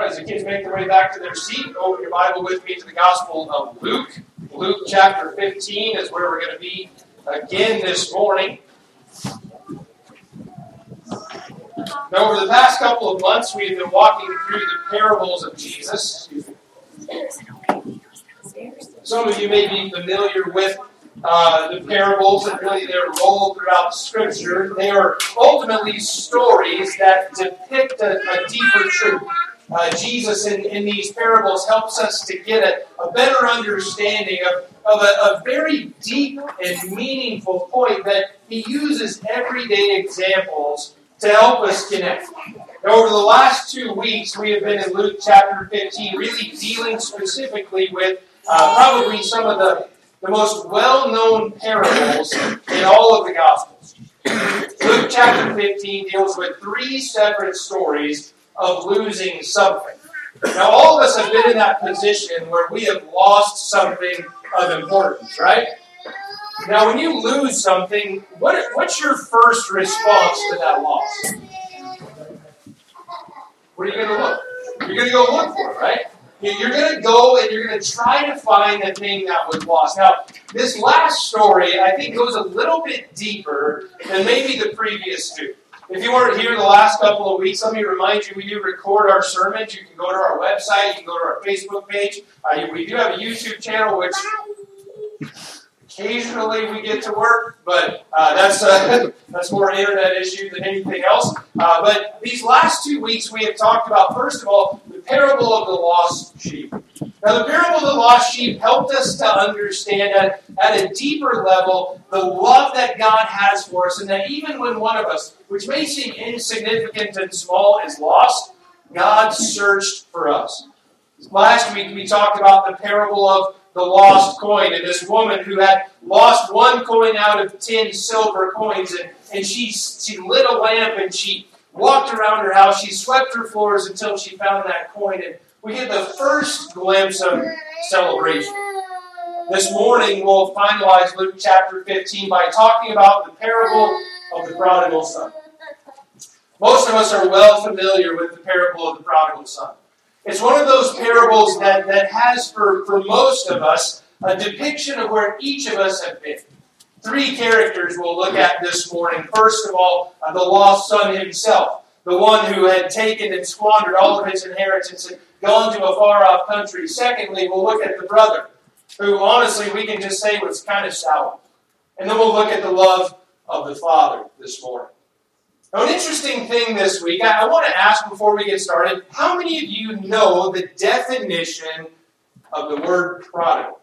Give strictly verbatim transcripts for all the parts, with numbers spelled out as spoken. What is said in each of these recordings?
All right, as the kids make their way back to their seat, open your Bible with me to the Gospel of Luke. Luke chapter fifteen is where we're going to be again this morning. Now, over the past couple of months, we've been walking through the parables of Jesus. Some of you may be familiar with uh, the parables and really their role throughout the Scripture. They are ultimately stories that depict a, a deeper truth. Uh, Jesus in, in these parables helps us to get a, a better understanding of, of a, a very deep and meaningful point that he uses everyday examples to help us connect. Now, over the last two weeks, we have been in Luke chapter fifteen, really dealing specifically with uh, probably some of the, the most well-known parables in all of the Gospels. Luke chapter fifteen deals with three separate stories of losing something. Now, all of us have been in that position where we have lost something of importance, right? Now, when you lose something, what, what's your first response to that loss? Where are you going to look? You're going to go look for it, right? You're going to go and you're going to try to find the thing that was lost. Now, this last story, I think, goes a little bit deeper than maybe the previous two. If you weren't here the last couple of weeks, let me remind you, we do record our sermons. You can go to our website. You can go to our Facebook page. Uh, we do have a YouTube channel, which occasionally we get to work, but uh, that's uh, that's more an internet issue than anything else. Uh, but these last two weeks, we have talked about, first of all, the parable of the lost sheep. Now, the parable of the lost sheep helped us to understand at, at a deeper level the love that God has for us, and that even when one of us, which may seem insignificant and small, is lost, God searched for us. Last week, we talked about the parable of the lost coin, and this woman who had lost one coin out of ten silver coins, and, and she, she lit a lamp, and she walked around her house, she swept her floors until she found that coin, and we get the first glimpse of celebration. This morning, we'll finalize Luke chapter fifteen by talking about the parable of the prodigal son. Most of us are well familiar with the parable of the prodigal son. It's one of those parables that, that has, for, for most of us, a depiction of where each of us have been. Three characters we'll look at this morning. First of all, uh, the lost son himself, the one who had taken and squandered all of his inheritance and gone to a far-off country. Secondly, we'll look at the brother, who honestly we can just say was kind of sour. And then we'll look at the love of the father this morning. Now, an interesting thing this week, I want to ask before we get started, how many of you know the definition of the word prodigal?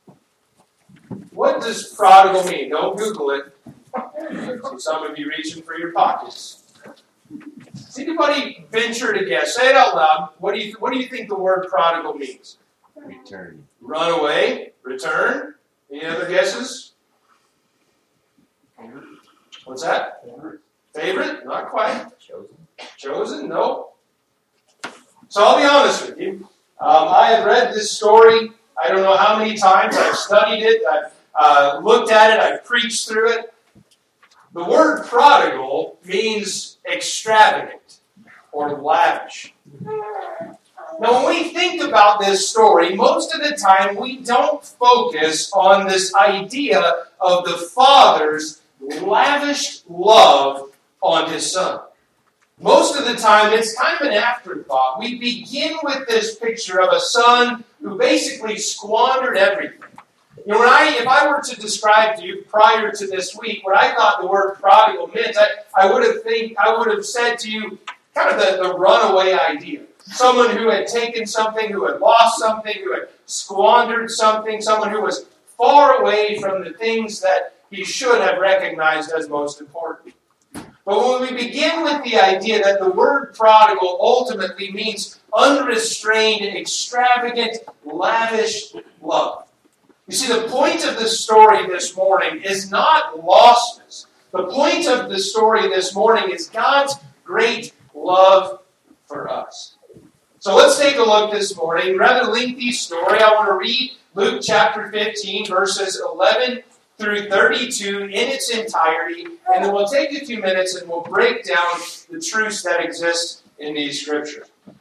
What does prodigal mean? Don't Google it. See some of you reaching for your pockets. Does anybody venture to guess? Say it out loud. What do you What do you think the word prodigal means? Return. Run away. Return. Any other guesses? What's that? Favorite. Favorite? Not quite. Chosen. Chosen? No. So I'll be honest with you. Um, I have read this story, I don't know how many times. I've studied it. I've uh, looked at it. I've preached through it. The word prodigal means extravagant or lavish. Now, when we think about this story, most of the time we don't focus on this idea of the Father's lavish love on His Son. Most of the time, it's kind of an afterthought. We begin with this picture of a son who basically squandered everything. You know, when I, if I were to describe to you prior to this week what I thought the word prodigal meant, I, I would have think I would have said to you kind of the, the runaway idea. Someone who had taken something, who had lost something, who had squandered something, someone who was far away from the things that he should have recognized as most important. But when we begin with the idea that the word prodigal ultimately means unrestrained, extravagant, lavish love. You see, the point of the story this morning is not lostness. The point of the story this morning is God's great love for us. So let's take a look this morning. Rather lengthy story, I want to read Luke chapter fifteen, verses eleven through thirty-two in its entirety, and then we'll take a few minutes and we'll break down the truths that exist in these scriptures.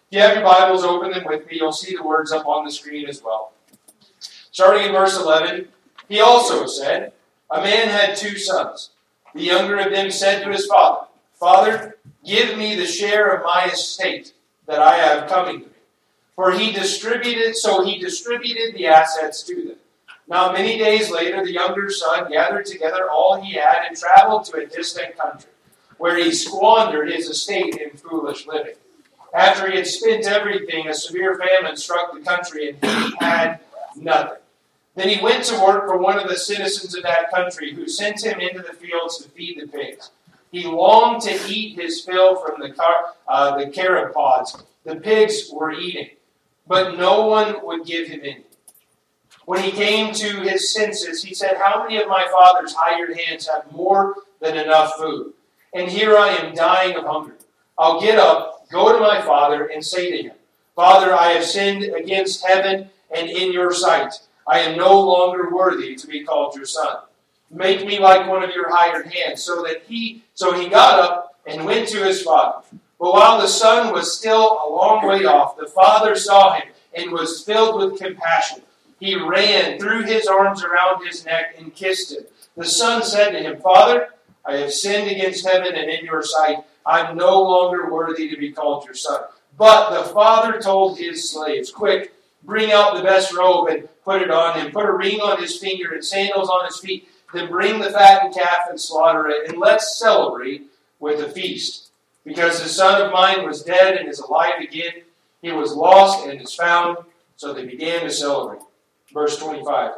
If you have your Bibles, open them with me. You'll see the words up on the screen as well. Starting in verse eleven, he also said, a man had two sons. The younger of them said to his father, Father, give me the share of my estate that I have coming to me. For he distributed, so he distributed the assets to them. Now many days later, the younger son gathered together all he had and traveled to a distant country, where he squandered his estate in foolish living. After he had spent everything, a severe famine struck the country, and he had nothing. Then he went to work for one of the citizens of that country, who sent him into the fields to feed the pigs. He longed to eat his fill from the car, uh, the carob pods the pigs were eating, but no one would give him any. When he came to his senses, he said, How many of my father's hired hands have more than enough food? And here I am dying of hunger. I'll get up, go to my father, and say to him, Father, I have sinned against heaven and in your sight. I am no longer worthy to be called your son. Make me like one of your hired hands. So that he, so he got up and went to his father. But while the son was still a long way off, the father saw him and was filled with compassion. He ran, threw his arms around his neck, and kissed him. The son said to him, Father, I have sinned against heaven and in your sight. I'm no longer worthy to be called your son. But the father told his slaves, Quick, bring out the best robe and put it on him. Put a ring on his finger and sandals on his feet. Then bring the fattened calf and slaughter it. And let's celebrate with a feast. Because the son of mine was dead and is alive again. He was lost and is found. So they began to celebrate. Verse twenty-five.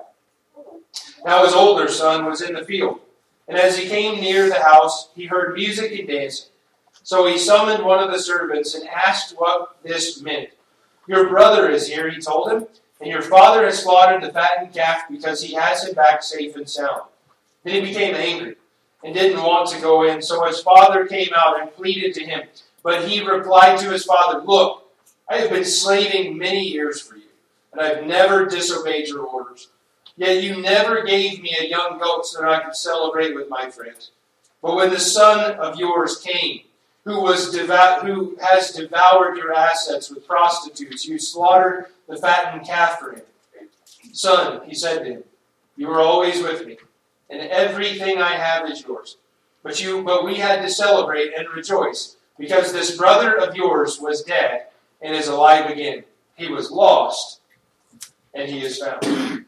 Now his older son was in the field. And as he came near the house, he heard music and dancing. So he summoned one of the servants and asked what this meant. Your brother is here, he told him, and your father has slaughtered the fattened calf because he has him back safe and sound. Then he became angry and didn't want to go in. So his father came out and pleaded to him. But he replied to his father, Look, I have been slaving many years for you, and I have never disobeyed your orders. Yet you never gave me a young goat so that I could celebrate with my friends. But when the son of yours came, who was devout, who has devoured your assets with prostitutes, you slaughtered the fattened calf for him. Son, he said to him, you are always with me, and everything I have is yours. But you, but we had to celebrate and rejoice, because this brother of yours was dead and is alive again. He was lost, and he is found.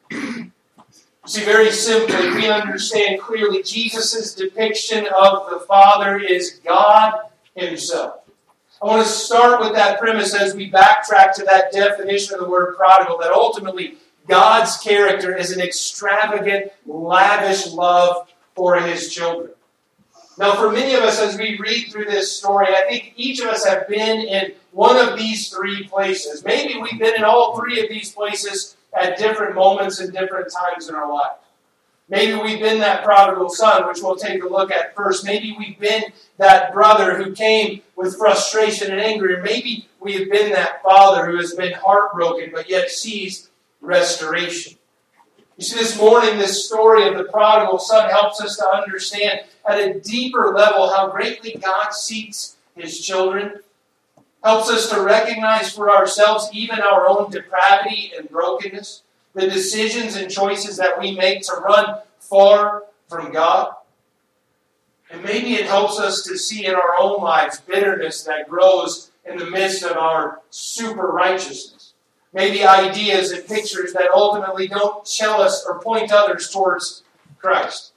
See, very simply, we understand clearly Jesus' depiction of the Father is God Himself. I want to start with that premise as we backtrack to that definition of the word prodigal, that ultimately God's character is an extravagant, lavish love for His children. Now, for many of us, as we read through this story, I think each of us have been in one of these three places. Maybe we've been in all three of these places at different moments and different times in our life. Maybe we've been that prodigal son, which we'll take a look at first. Maybe we've been that brother who came with frustration and anger. And maybe we have been that father who has been heartbroken but yet sees restoration. You see, this morning, this story of the prodigal son helps us to understand at a deeper level how greatly God seeks His children. Helps us to recognize for ourselves even our own depravity and brokenness, the decisions and choices that we make to run far from God. And maybe it helps us to see in our own lives bitterness that grows in the midst of our super righteousness. Maybe ideas and pictures that ultimately don't tell us or point others towards Christ.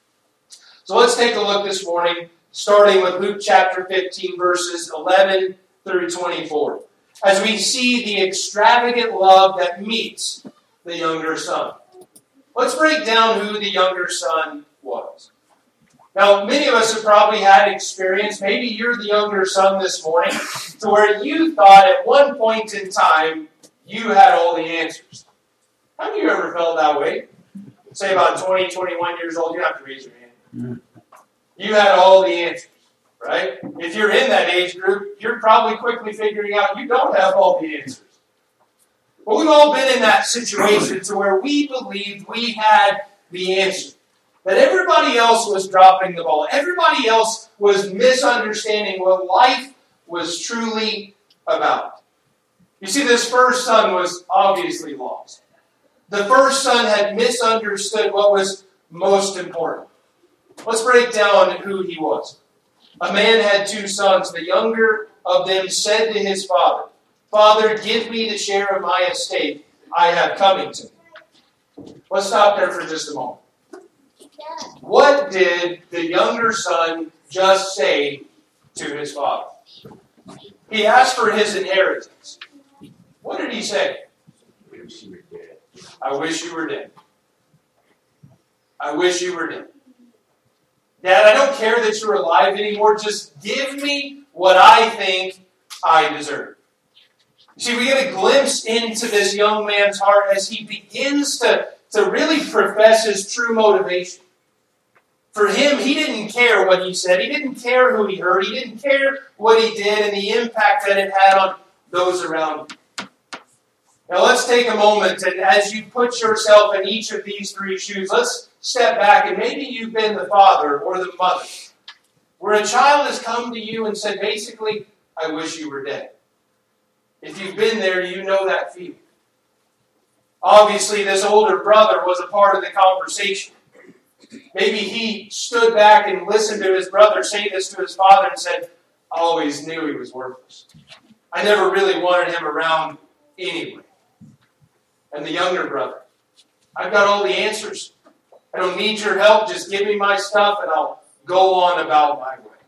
So let's take a look this morning, starting with Luke chapter fifteen, verses eleven through twenty-four, as we see the extravagant love that meets the younger son. Let's break down who the younger son was. Now, many of us have probably had experience, maybe you're the younger son this morning, to where you thought at one point in time you had all the answers. Have you ever felt that way? Say about twenty, twenty-one years old, you don't have to raise your hand. You had all the answers. Right? If you're in that age group, you're probably quickly figuring out you don't have all the answers. But we've all been in that situation to where we believed we had the answer. That everybody else was dropping the ball. Everybody else was misunderstanding what life was truly about. You see, this first son was obviously lost. The first son had misunderstood what was most important. Let's break down who he was. A man had two sons. The younger of them said to his father, "Father, give me the share of my estate I have coming to me." Let's stop there for just a moment. What did the younger son just say to his father? He asked for his inheritance. What did he say? I wish you were dead. I wish you were dead. I wish you were dead. Dad, I don't care that you're alive anymore. Just give me what I think I deserve. You see, we get a glimpse into this young man's heart as he begins to, to really profess his true motivation. For him, he didn't care what he said. He didn't care who he hurt. He didn't care what he did and the impact that it had on those around him. Now let's take a moment, and as you put yourself in each of these three shoes, let's step back, and maybe you've been the father or the mother, where a child has come to you and said, basically, I wish you were dead. If you've been there, you know that feeling. Obviously, this older brother was a part of the conversation. Maybe he stood back and listened to his brother say this to his father and said, I always knew he was worthless. I never really wanted him around anyway. And the younger brother, I've got all the answers. I don't need your help. Just give me my stuff and I'll go on about my way.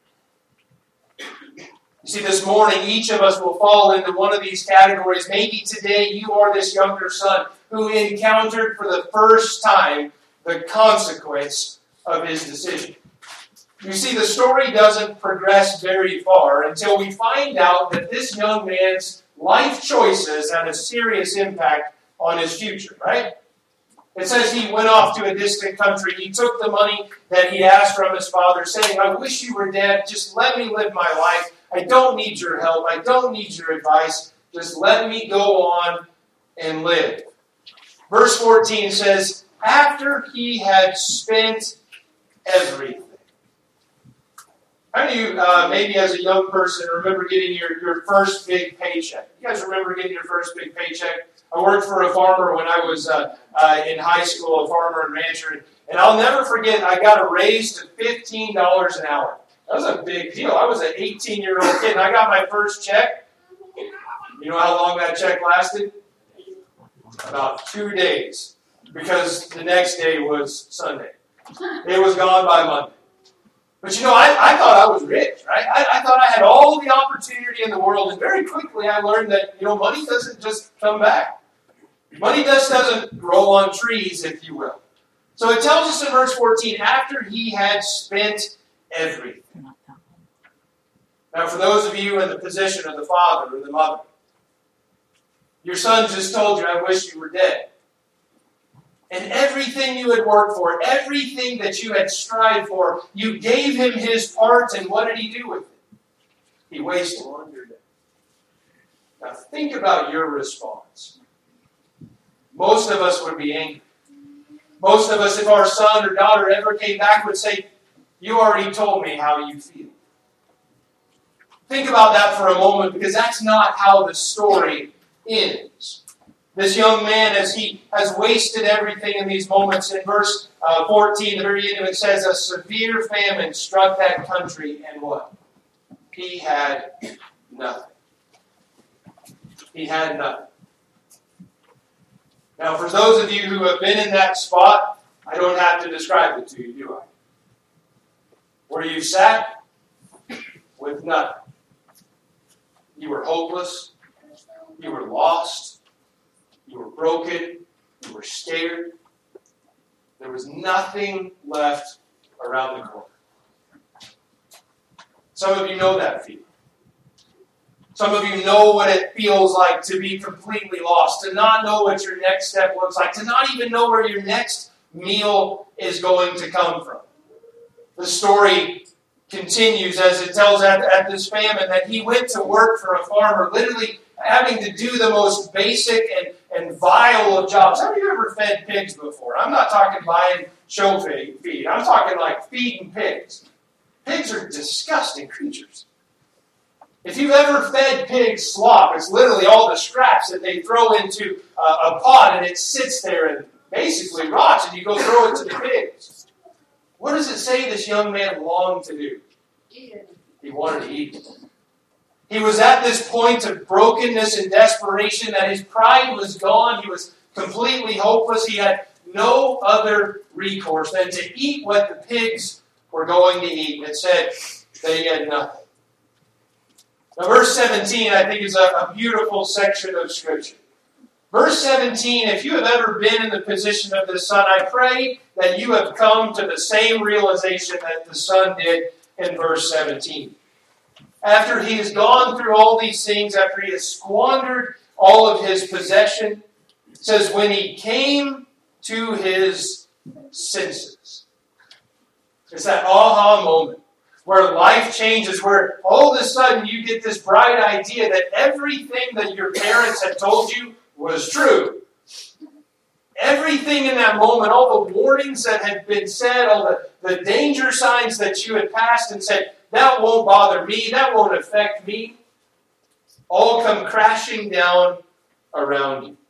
You see, this morning, each of us will fall into one of these categories. Maybe today you are this younger son who encountered for the first time the consequence of his decision. You see, the story doesn't progress very far until we find out that this young man's life choices had a serious impact on his future, right? It says he went off to a distant country. He took the money that he asked from his father, saying, I wish you were dead. Just let me live my life. I don't need your help. I don't need your advice. Just let me go on and live. Verse fourteen says, after he had spent everything. How do you, uh, maybe as a young person, remember getting your, your first big paycheck? You guys remember getting your first big paycheck? I worked for a farmer when I was uh, uh, in high school, a farmer and rancher. And I'll never forget, I got a raise to fifteen dollars an hour. That was a big deal. I was an eighteen-year-old kid, and I got my first check. You know how long that check lasted? About two days. Because the next day was Sunday. It was gone by Monday. But you know, I, I thought I was rich, right? I, I thought I had all the opportunity in the world, and very quickly I learned that, you know, money doesn't just come back. Money just doesn't grow on trees, if you will. So it tells us in verse fourteen, after he had spent everything. Now, for those of you in the position of the father or the mother, your son just told you, I wish you were dead. And everything you had worked for, everything that you had strived for, you gave him his part, and what did he do with it? He wasted it. Now think about your response. Most of us would be angry. Most of us, if our son or daughter ever came back, would say, you already told me how you feel. Think about that for a moment, because that's not how the story ends. This young man, as he has wasted everything in these moments, in verse uh, fourteen, the very end of it says, a severe famine struck that country, and what? He had nothing. He had nothing. Now, for those of you who have been in that spot, I don't have to describe it to you, do I? Where you sat with nothing. You were hopeless. You were lost. You were broken. You were scared. There was nothing left around the corner. Some of you know that feeling. Some of you know what it feels like to be completely lost, to not know what your next step looks like, to not even know where your next meal is going to come from. The story continues as it tells at, at this famine that he went to work for a farmer, literally having to do the most basic and, and vile of jobs. Have you ever fed pigs before? I'm not talking buying show feed. I'm talking like feeding pigs. Pigs are disgusting creatures. If you've ever fed pigs slop, it's literally all the scraps that they throw into uh, a pot and it sits there and basically rots, and you go throw it to the pigs. What does it say this young man longed to do? He wanted to eat. He was at this point of brokenness and desperation that his pride was gone. He was completely hopeless. He had no other recourse than to eat what the pigs were going to eat. It said that he had nothing. Now, verse seventeen, I think, is a, a beautiful section of Scripture. Verse seventeen, if you have ever been in the position of the son, I pray that you have come to the same realization that the son did in verse seventeen. After he has gone through all these things, after he has squandered all of his possession, it says, when he came to his senses. It's that aha moment where life changes, where all of a sudden you get this bright idea that everything that your parents had told you was true. Everything in that moment, all the warnings that had been said, all the, the danger signs that you had passed and said, that won't bother me, that won't affect me, all come crashing down around you.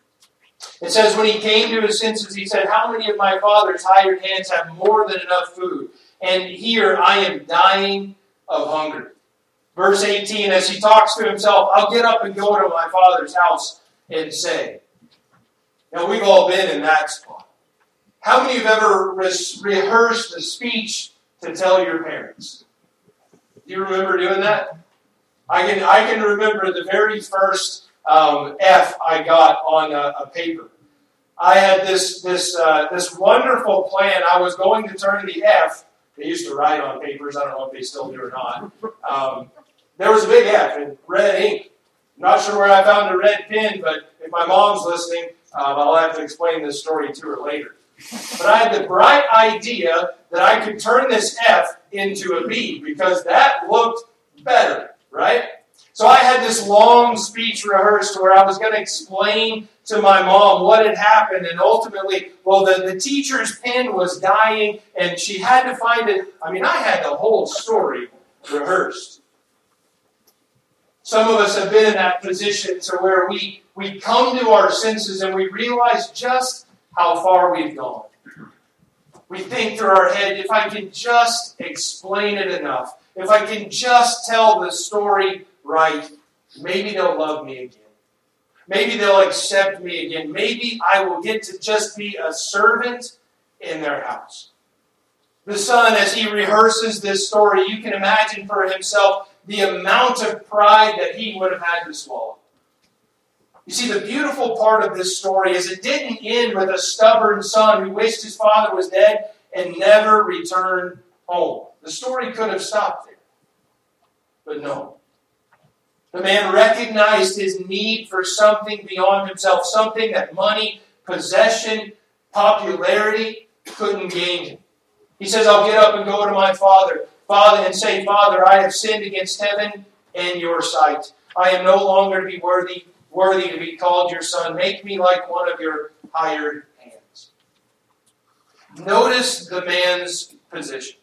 It says, when he came to his senses, he said, how many of my father's hired hands have more than enough food? And here I am dying of hunger. Verse eighteen, as he talks to himself, I'll get up and go to my father's house and say. Now, we've all been in that spot. How many have ever re- rehearsed a speech to tell your parents? Do you remember doing that? I can, I can remember the very first um, F I got on a, a paper. I had this, this, uh, this wonderful plan. I was going to turn the F. They used to write on papers. I don't know if they still do or not. Um, there was a big F in red ink. I'm not sure where I found a red pen, but if my mom's listening, um, I'll have to explain this story to her later. But I had the bright idea that I could turn this F into a B because that looked better, right? So I had this long speech rehearsed where I was going to explain to my mom what had happened, and ultimately, well, the, the teacher's pen was dying, and she had to find it. I mean, I had the whole story rehearsed. Some of us have been in that position to where we, we come to our senses and we realize just how far we've gone. We think through our head, if I can just explain it enough, if I can just tell the story right, maybe they'll love me again. Maybe they'll accept me again. Maybe I will get to just be a servant in their house. The son, as he rehearses this story, you can imagine for himself the amount of pride that he would have had to swallow. You see, the beautiful part of this story is it didn't end with a stubborn son who wished his father was dead and never returned home. The story could have stopped there. But no. The man recognized his need for something beyond himself, something that money, possession, popularity couldn't gain him. He says, I'll get up and go to my father, Father, and say, Father, I have sinned against heaven and your sight. I am no longer to be worthy, worthy to be called your son. Make me like one of your hired hands. Notice the man's position.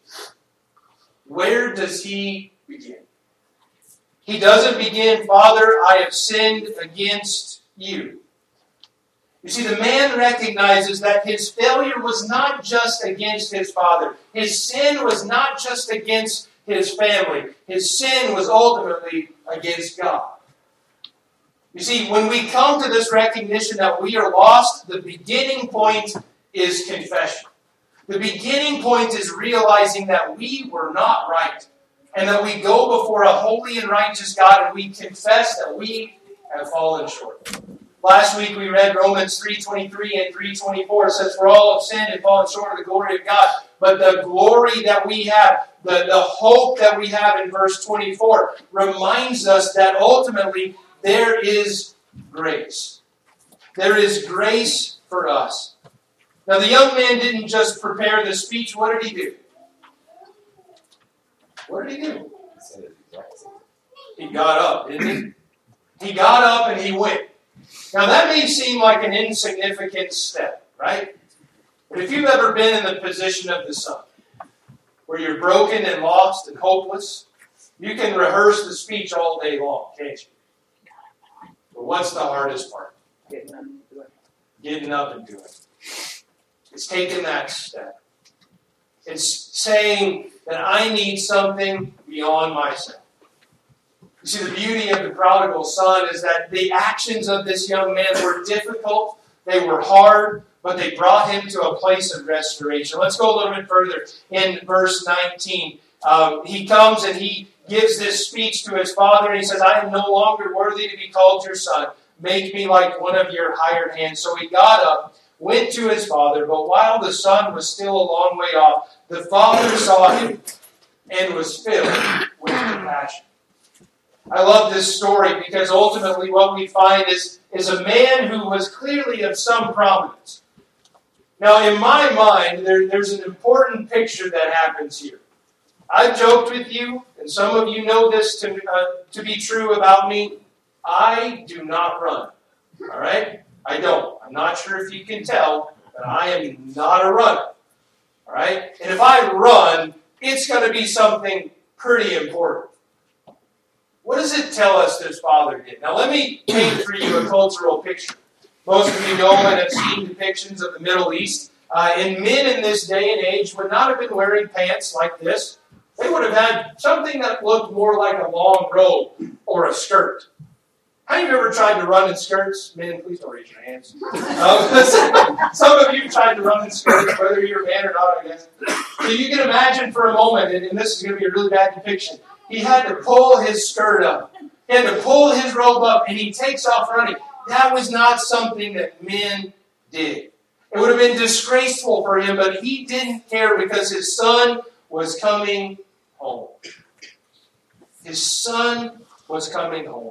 Where does he begin? He doesn't begin, Father, I have sinned against you. You see, the man recognizes that his failure was not just against his father. His sin was not just against his family. His sin was ultimately against God. You see, when we come to this recognition that we are lost, the beginning point is confession. The beginning point is realizing that we were not right. And that we go before a holy and righteous God and we confess that we have fallen short. Last week we read Romans three twenty-three and three twenty-four. It says, for all have sinned and fallen short of the glory of God. But the glory that we have, the, the hope that we have in verse twenty-four reminds us that ultimately there is grace. There is grace for us. Now the young man didn't just prepare the speech. What did he do? What did he do? He got up, didn't he? He got up and he went. Now that may seem like an insignificant step, right? But if you've ever been in the position of the son, where you're broken and lost and hopeless, You can rehearse the speech all day long, can't you? But what's the hardest part? Getting up and doing it. Getting up and doing it. It's taking that step. It's saying that I need something beyond myself. You see, the beauty of the prodigal son is that the actions of this young man were difficult, they were hard, but they brought him to a place of restoration. Let's go a little bit further in verse nineteen. Um, he comes and he gives this speech to his father, and he says, I am no longer worthy to be called your son. Make me like one of your hired hands. So he got up, went to his father, but while the son was still a long way off, the father saw him and was filled with compassion. I love this story because ultimately what we find is, is a man who was clearly of some prominence. Now, in my mind, there, there's an important picture that happens here. I've joked with you, and some of you know this to, uh, to be true about me. I do not run. All right? I don't. I'm not sure if you can tell, but I am not a runner. All right? And if I run, it's going to be something pretty important. What does it tell us this father did? Now, let me paint for you a cultural picture. Most of you know and have seen depictions of the Middle East. Uh, and men in this day and age would not have been wearing pants like this. They would have had something that looked more like a long robe or a skirt. How many of you ever tried to run in skirts? Men, please don't raise your hands. Um, some of you tried to run in skirts, whether you're a man or not, I guess. So you can imagine for a moment, and, and this is going to be a really bad depiction, he had to pull his skirt up. He had to pull his robe up, and he takes off running. That was not something that men did. It would have been disgraceful for him, but he didn't care because his son was coming home. His son was coming home.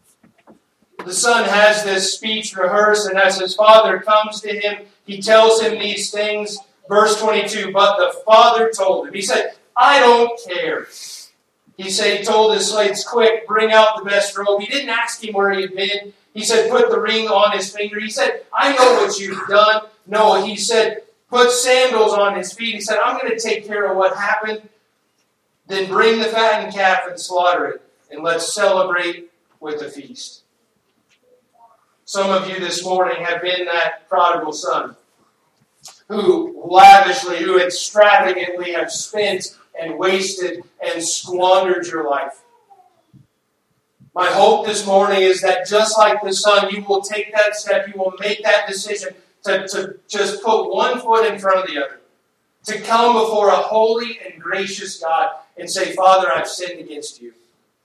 The son has this speech rehearsed, and as his father comes to him, he tells him these things. Verse twenty-two, but the father told him, he said, I don't care. He said, he told his slaves, quick, bring out the best robe. He didn't ask him where he had been. He said, put the ring on his finger. He said, I know what you've done. No, he said, put sandals on his feet. He said, I'm going to take care of what happened. Then bring the fattened calf and slaughter it, and let's celebrate with a feast. Some of you this morning have been that prodigal son who lavishly, who extravagantly have spent and wasted and squandered your life. My hope this morning is that just like the son, you will take that step, you will make that decision to, to just put one foot in front of the other. To come before a holy and gracious God and say, Father, I've sinned against you.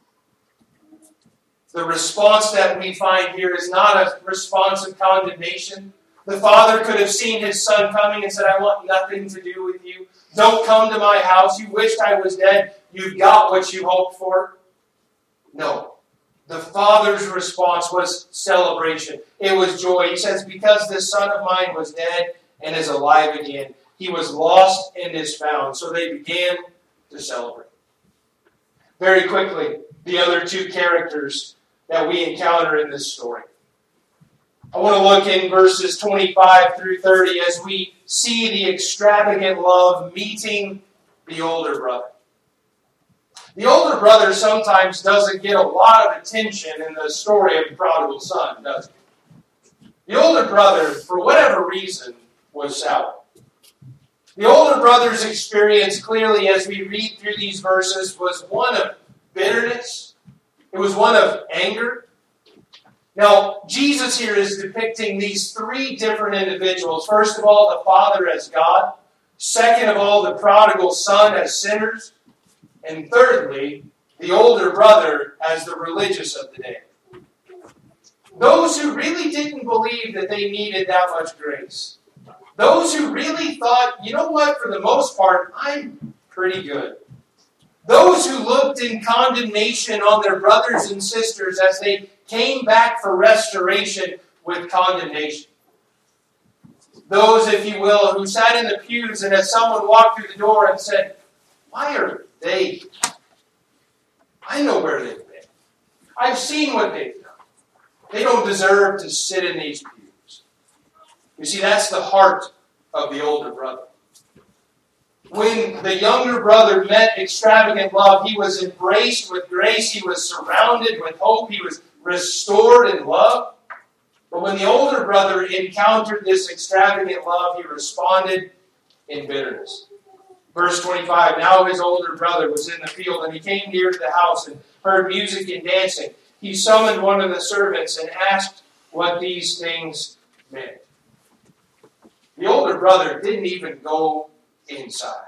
The response that we find here is not a response of condemnation. The father could have seen his son coming and said, I want nothing to do with you. Don't come to my house. You wished I was dead. You've got what you hoped for. No. The father's response was celebration. It was joy. He says, because this son of mine was dead and is alive again. He was lost and is found. So they began to celebrate. Very quickly, the other two characters that we encounter in this story. I want to look in verses twenty-five through thirty as we see the extravagant love meeting the older brother. The older brother sometimes doesn't get a lot of attention in the story of the prodigal son, does he? The older brother, for whatever reason, was sour. The older brother's experience, clearly, as we read through these verses, was one of bitterness. It was one of anger. Now, Jesus here is depicting these three different individuals. First of all, the father as God. Second of all, the prodigal son as sinners. And thirdly, the older brother as the religious of the day. Those who really didn't believe that they needed that much grace. Those who really thought, you know what, for the most part, I'm pretty good. Those who looked in condemnation on their brothers and sisters as they came back for restoration with condemnation. Those, if you will, who sat in the pews and as someone walked through the door and said, why are they? I know where they've been. I've seen what they've done. They don't deserve to sit in these pews. You see, that's the heart of the older brother. When the younger brother met extravagant love, he was embraced with grace. He was surrounded with hope. He was restored in love. But when the older brother encountered this extravagant love, he responded in bitterness. Verse twenty-five, now his older brother was in the field, and he came near to the house and heard music and dancing. He summoned one of the servants and asked what these things meant. The older brother didn't even go inside.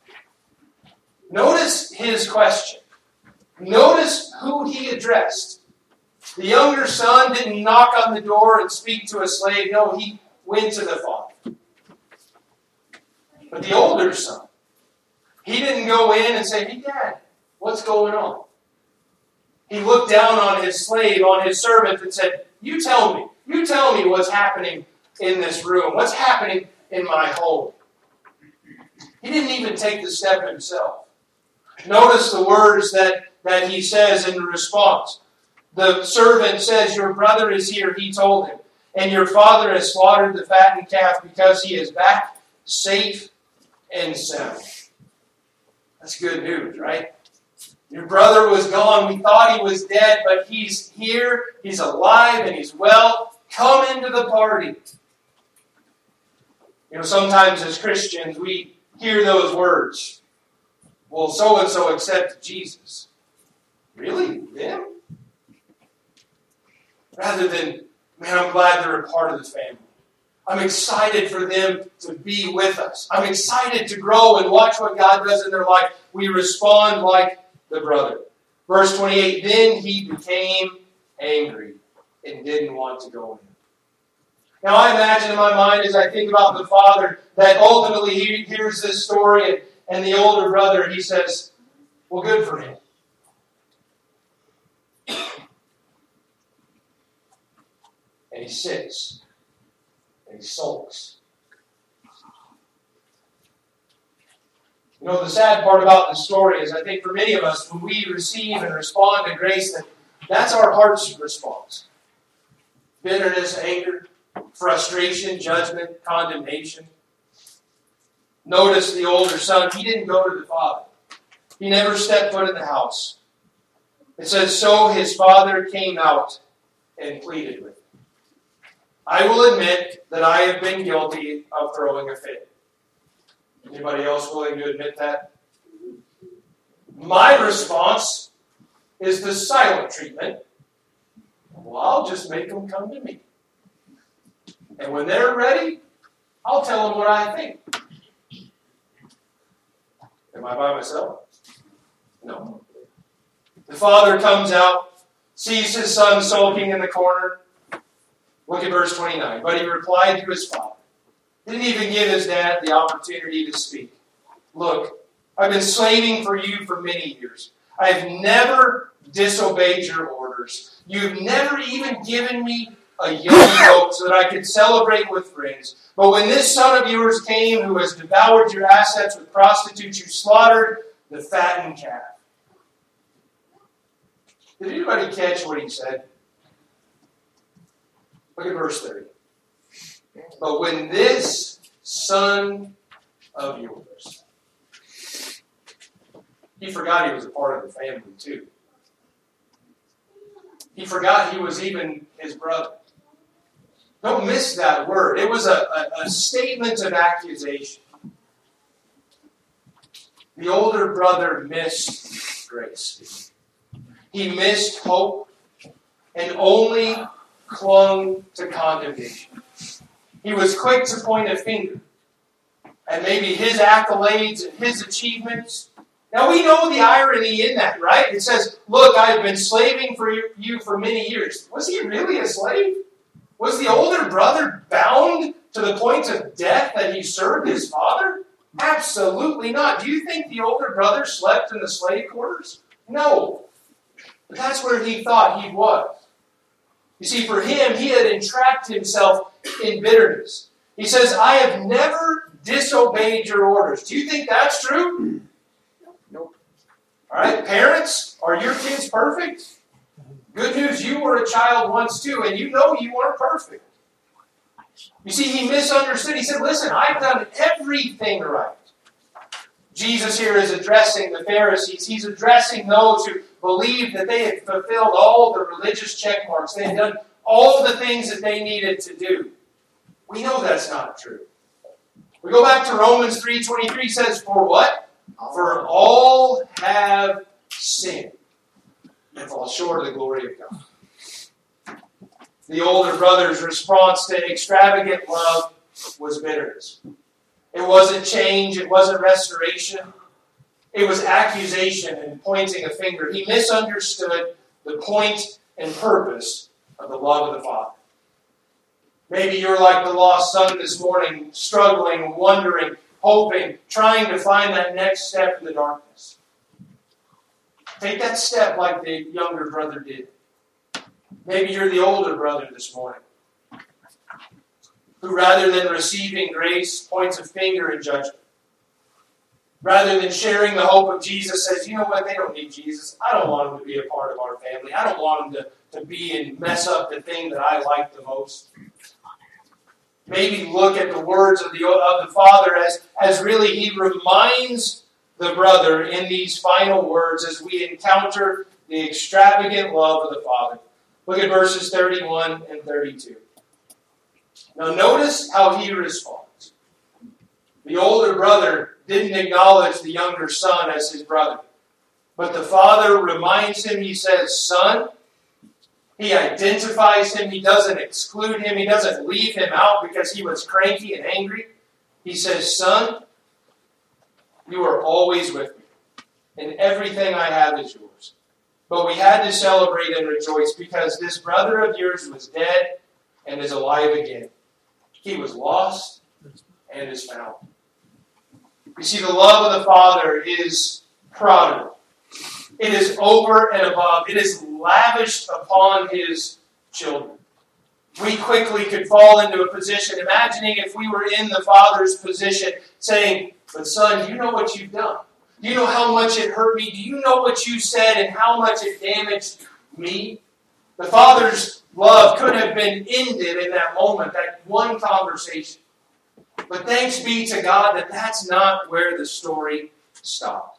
Notice his question. Notice who he addressed. The younger son didn't knock on the door and speak to a slave. No, he went to the father. But the older son, he didn't go in and say, hey, Dad, what's going on? He looked down on his slave, on his servant, and said, you tell me. You tell me what's happening in this room. What's happening in my home? He didn't even take the step himself. Notice the words that, that he says in response. The servant says, your brother is here, he told him, and your father has slaughtered the fattened calf because he is back safe and sound. That's good news, right? Your brother was gone. We thought he was dead, but he's here, he's alive, and he's well. Come into the party. You know, sometimes as Christians, we hear those words. Well, so-and-so accepted Jesus. Really? Them? Rather than, man, I'm glad they're a part of the family. I'm excited for them to be with us. I'm excited to grow and watch what God does in their life. We respond like the brother. Verse twenty-eight, then he became angry and didn't want to go in. Now I imagine in my mind as I think about the father that ultimately he hears this story and, and the older brother, he says, well, good for him. And he sits and he sulks. You know, the sad part about this story is I think for many of us, when we receive and respond to grace, that that's our heart's response. Bitterness, anger, frustration, judgment, condemnation. Notice the older son, he didn't go to the father. He never stepped foot in the house. It says, so his father came out and pleaded with him. I will admit that I have been guilty of throwing a fit. Anybody else willing to admit that? My response is the silent treatment. Well, I'll just make them come to me. And when they're ready, I'll tell them what I think. Am I by myself? No. The father comes out, sees his son sulking in the corner. Look at verse twenty-nine. But he replied to his father. Didn't even give his dad the opportunity to speak. Look, I've been slaving for you for many years. I've never disobeyed your orders. You've never even given me a young goat so that I could celebrate with friends. But when this son of yours came who has devoured your assets with prostitutes, you slaughtered the fattened calf. Did anybody catch what he said? Look at verse thirty. But when this son of yours, he forgot he was a part of the family too. He forgot he was even his brother. Don't miss that word. It was a, a, a statement of accusation. The older brother missed grace. He missed hope and only clung to condemnation. He was quick to point a finger at maybe his accolades and his achievements. Now we know the irony in that, right? It says, look, I've been slaving for you for many years. Was he really a slave? Was the older brother bound to the point of death that he served his father? Absolutely not. Do you think the older brother slept in the slave quarters? No. But that's where he thought he was. You see, for him, he had entrapped himself in bitterness. He says, I have never disobeyed your orders. Do you think that's true? Nope. All right, parents, are your kids perfect? Good news, you were a child once too, and you know you weren't perfect. You see, he misunderstood. He said, listen, I've done everything right. Jesus here is addressing the Pharisees. He's addressing those who believed that they had fulfilled all the religious check marks. They had done all the things that they needed to do. We know that's not true. We go back to Romans three twenty-three, says, for what? For all have sinned and fall short of the glory of God. The older brother's response to extravagant love was bitterness. It wasn't change. It wasn't restoration. It was accusation and pointing a finger. He misunderstood the point and purpose of the love of the Father. Maybe you're like the lost son this morning, struggling, wondering, hoping, trying to find that next step in the darkness. Take that step like the younger brother did. Maybe you're the older brother this morning, who rather than receiving grace points a finger in judgment. Rather than sharing the hope of Jesus, says, you know what, they don't need Jesus. I don't want them to be a part of our family. I don't want them to, to be and mess up the thing that I like the most. Maybe look at the words of the, of the Father as, as really He reminds the brother in these final words as we encounter the extravagant love of the Father. Look at verses thirty-one and thirty-two. Now notice how he responds. The older brother didn't acknowledge the younger son as his brother. But the father reminds him, he says, son. He identifies him. He doesn't exclude him. He doesn't leave him out because he was cranky and angry. He says, son, you are always with me, and everything I have is yours. But we had to celebrate and rejoice because this brother of yours was dead and is alive again. He was lost and is found. You see, the love of the Father is prodigal. It is over and above. It is lavished upon His children. We quickly could fall into a position, imagining if we were in the Father's position, saying, but son, you know what you've done. Do you know how much it hurt me? Do you know what you said and how much it damaged me? The Father's love could have been ended in that moment, that one conversation. But thanks be to God that that's not where the story stopped.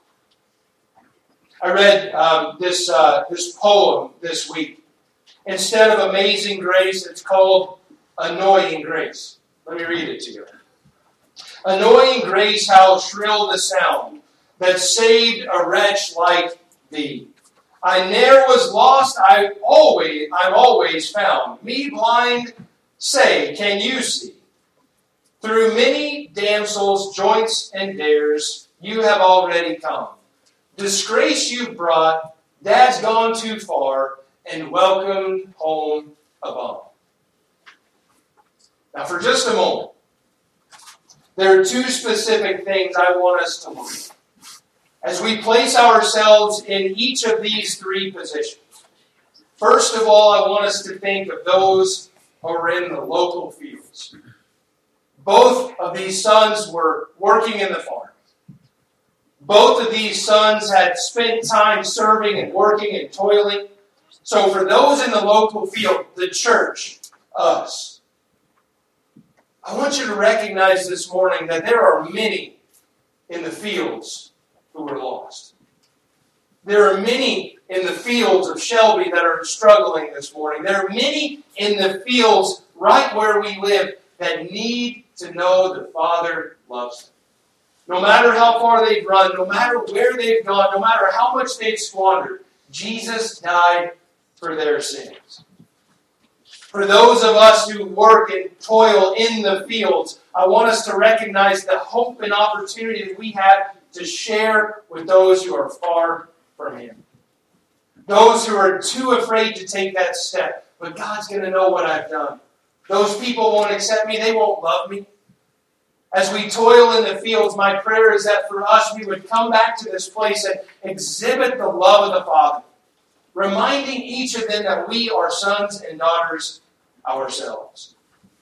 I read um, this, uh, this poem this week. Instead of Amazing Grace, it's called Annoying Grace. Let me read it to you. Annoying grace, how shrill the sound that saved a wretch like thee. I ne'er was lost, I always, I'm always found. Me blind, say, can you see? Through many damsels, joints, and dares, you have already come. Disgrace you've brought, dad's gone too far, and welcomed home a bum. Now for just a moment, there are two specific things I want us to look at as we place ourselves in each of these three positions. First of all, I want us to think of those who are in the local fields. Both of these sons were working in the farm. Both of these sons had spent time serving and working and toiling. So for those in the local field, the church, us, I want you to recognize this morning that there are many in the fields who are lost. There are many in the fields of Shelby that are struggling this morning. There are many in the fields right where we live that need to know the Father loves them. No matter how far they've run, no matter where they've gone, no matter how much they've squandered, Jesus died for their sins. For those of us who work and toil in the fields, I want us to recognize the hope and opportunity that we have to share with those who are far from Him. Those who are too afraid to take that step. But God's going to know what I've done. Those people won't accept me. They won't love me. As we toil in the fields, my prayer is that for us, we would come back to this place and exhibit the love of the Father, reminding each of them that we are sons and daughters ourselves.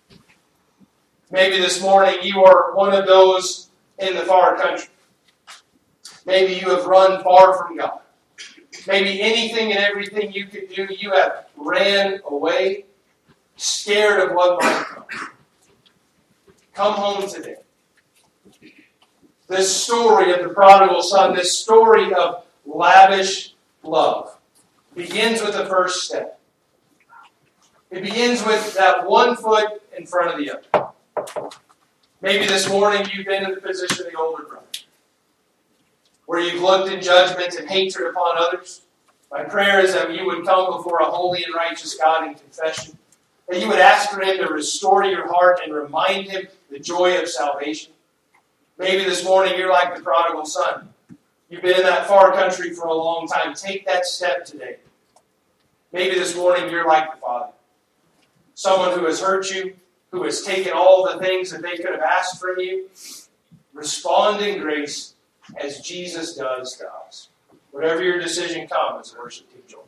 Maybe this morning you are one of those in the far country. Maybe you have run far from God. Maybe anything and everything you could do, you have ran away, scared of what might come. Come home today. This story of the prodigal son, this story of lavish love, begins with the first step. It begins with that one foot in front of the other. Maybe this morning you've been in the position of the older brother, where you've looked in judgment and hatred upon others. My prayer is that you would come before a holy and righteous God in confession, that you would ask for Him to restore your heart and remind Him the joy of salvation. Maybe this morning you're like the prodigal son. You've been in that far country for a long time. Take that step today. Maybe this morning you're like the father. Someone who has hurt you, who has taken all the things that they could have asked from you. Respond in grace as Jesus does to us. Whatever your decision comes, worship team joy.